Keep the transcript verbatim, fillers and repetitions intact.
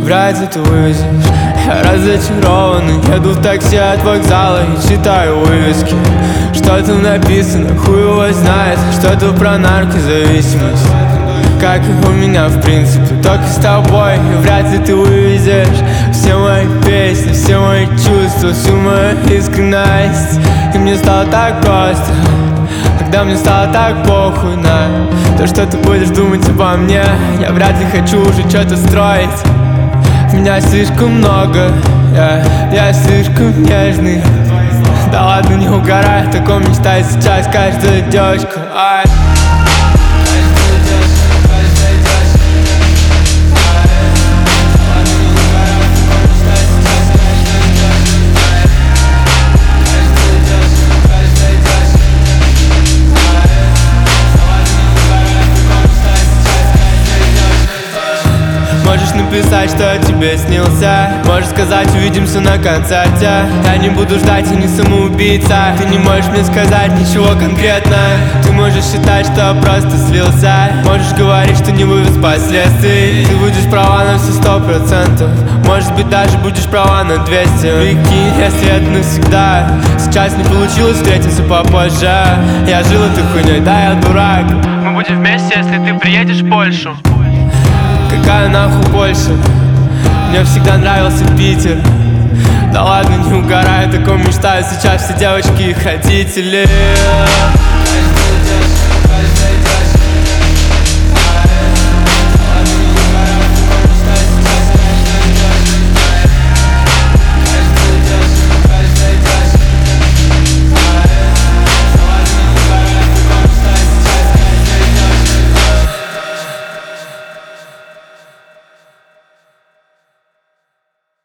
вряд ли ты вывезешь. Я разочарованный, еду в такси от вокзала и читаю вывески. Что там написано, хуй его знает. Что-то про наркозависимость, как и у меня в принципе. Только с тобой вряд ли ты вывезешь все мои песни, все мои чувства, всю мою искренность. И мне стало так просто, когда мне стало так похуй на то, что ты будешь думать обо мне. Я вряд ли хочу уже что-то строить. Меня слишком много, я, я слишком нежный. Да ладно, не угорай, таком мечтает сейчас каждая девочка. Ай. Можешь написать, что я тебе снился. Можешь сказать, увидимся на концерте. Я не буду ждать, я не самоубийца. Ты не можешь мне сказать ничего конкретно. Ты можешь считать, что я просто слился. Можешь говорить, что не вывез последствий. Ты будешь права на все сто процентов. Может быть, даже будешь права на двести. Прикинь, если это навсегда. Сейчас не получилось, встретимся попозже. Я жил этой хуйней, да, я дурак. Мы будем вместе, если ты приедешь в Польшу. Какая нахуй Польша? Мне всегда нравился Питер. Да ладно, не угорай, таком мечтают сейчас все девочки и их родители.